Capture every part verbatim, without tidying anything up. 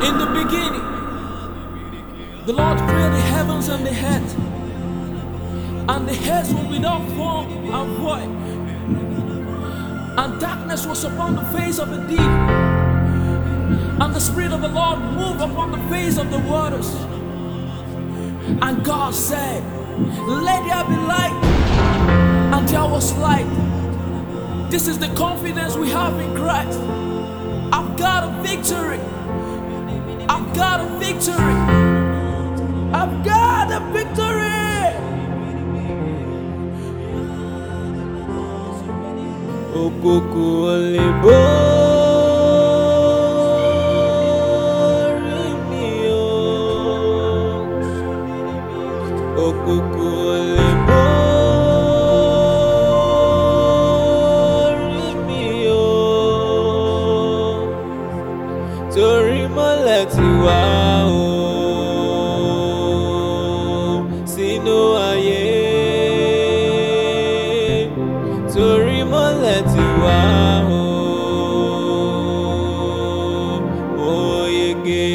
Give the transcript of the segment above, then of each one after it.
In the beginning, the Lord created the heavens and the earth, and the earth was without form and void, and darkness was upon the face of the deep, and the Spirit of the Lord moved upon the face of the waters. And God said, "Let there be light," and there was light. This is the confidence we have in Christ. I've got a victory. I've got a victory. I've got a victory. Okoko ole borí mi o. Okoko ole borí mi o. Torí mọ́lẹ̀ ti wá o sínú ayé. Torí mọ́lẹ̀ ti wá o, mo yege.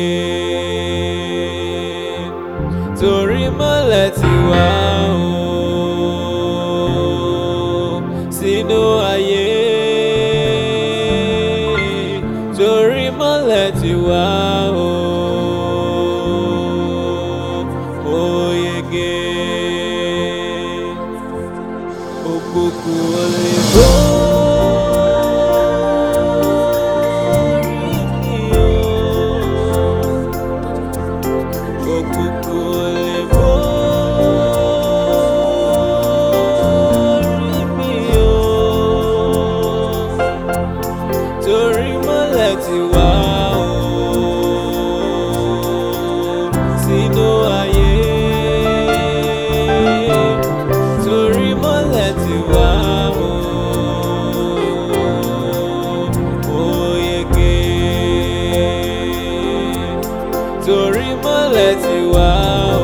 Torí mọ́lẹ̀ ti wá o, sínú ayé. Torí mọ́lẹ̀ ti wá o, mo yege. Okoko ole borí mi o. Okoko ole borí mi o. Torí mọ́lẹ̀ ti wá o, sínú ayé. Torí mọ́lẹ̀ ti wá o, mo yege. Torí mọ́lẹ̀ ti wá o,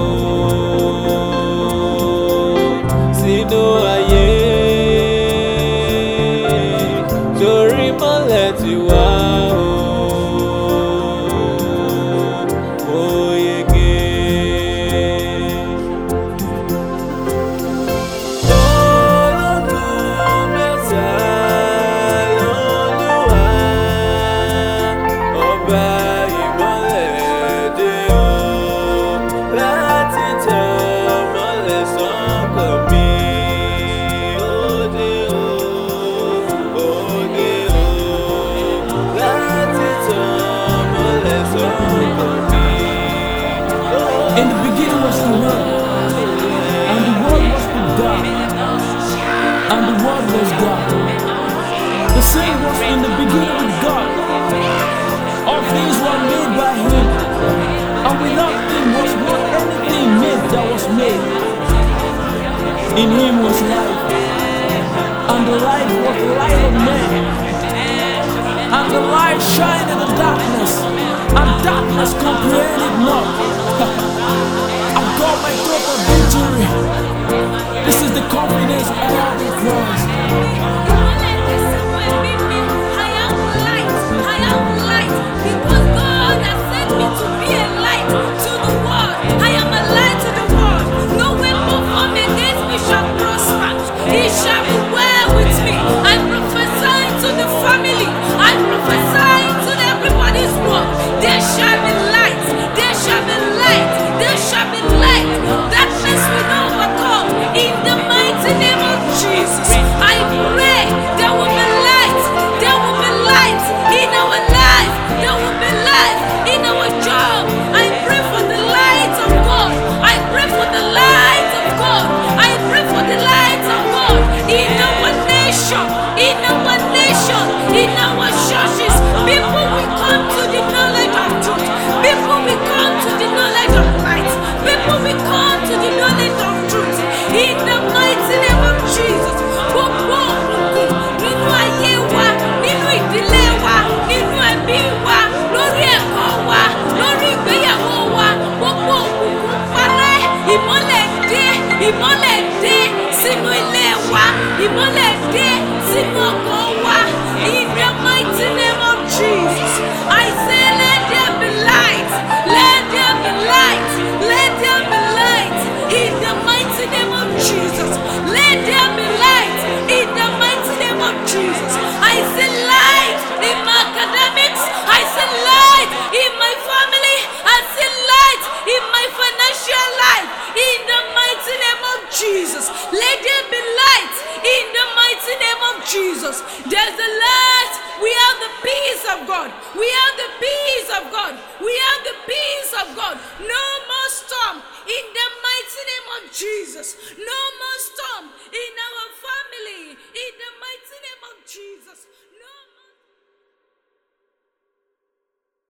sínú ayé. Torí mọ́lẹ̀ ti wá o, mo yege. In the beginning was the Word, and the Word was with God, and the Word was God. The same was in the beginning with God. All things were made by Him, and without Him was not anything made that was made. In Him was life, and the light was the light of men. And the light shined in the darkness, and darkness comprehended not. I've got my total victory. This is the confidence I have in Christ. I am light. I am light because God has sent me to be a light to the world. I am a light to the world. No weapon formed against me shall prosper. It shall be well with me. I prophesy to the family. I prophesy to everybody's world. There shall be light. There shall be light. There shall be light. Darkness will not overcome. In the mighty name of Jesus, I pray there will be light. There will be light in our life. There will be light in our job. I pray for the light of God. I pray for the light of God. I pray for the light of God in our nation, in our nation, in our churches. People will come to the knowledge of truth. People will come to the knowledge of light. People will come to the knowledge of truth. In the mighty name of Jesus. Gbogbo òkùnkùn nínú ayé wa, nínú ìdílé wa, nínú ẹbí wa, lórí ẹ̀kọ́ wa, lórí ìgbéyàwó wa. Gbogbo òkùnkùn parẹ́, ìmọ́lẹ̀ dé, ìmọ́lẹ̀ dé sínú ilé wa, ìmọ́lẹ̀ dé sínú ọkọ̀ wa. In the mighty name of Jesus, I say let there be light. Jesus. Let there be light in the mighty name of Jesus. There's the light. We have the peace of God. We have the peace of God. We have the peace of God. No